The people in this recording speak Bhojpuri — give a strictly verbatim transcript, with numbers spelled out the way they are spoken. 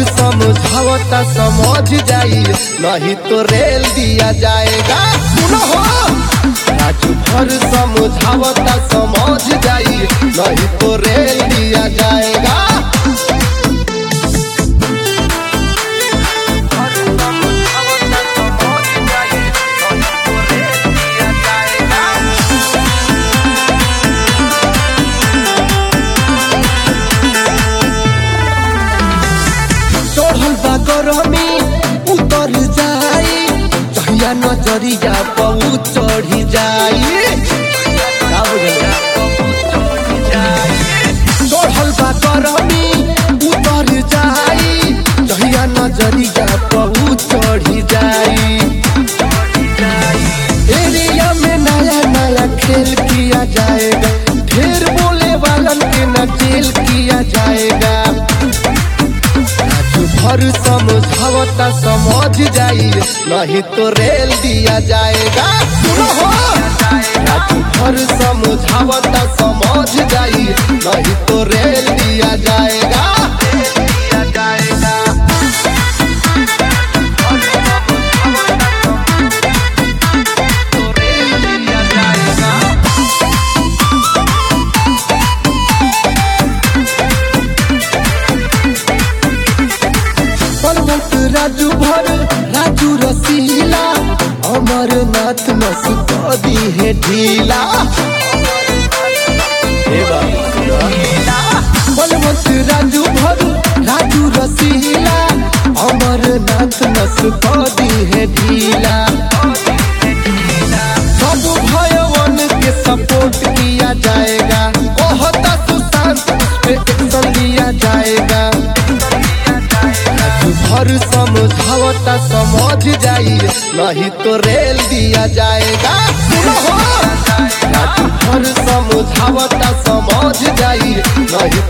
समझावता समझ जाई, नहीं तो रेल दिया जाएगा। सुनो हो राजू भर समझावता समझ जाई, नहीं तो रेल दिया जाएगा। गरमी उतर जाई, जहिया नजरिया बहु चढ़ी जाई। चढ़ल बा गरमी उतर जाई, जहिया नजरिया बहु चढ़ी जाई। एरिया में नया नया खेल किया जाएगा, ढेर बोले वालन के न जेल किया जाएगा। भर समझावता समझ जाई, नहीं तो रेल दिया जाएगा। सुनो हो राजू भर समझावता समझ जाई, नहीं तो रेल दिया जाएगा। राजू भर राजू रसीला, अमरनाथ नस दी है ढीला। बलवंत राजू भर राजू रसीला, अमरनाथ नस दी है ढीला। सब भयवन के सपोर्ट किया जाएगा, कहता सुशांत उस पे एक्शन लिया जाएगा। भर समझावता समझ जाई, नहीं तो रेल दिया जाएगा। सुनो हो राजू भर समझावता समझ जाई, नहीं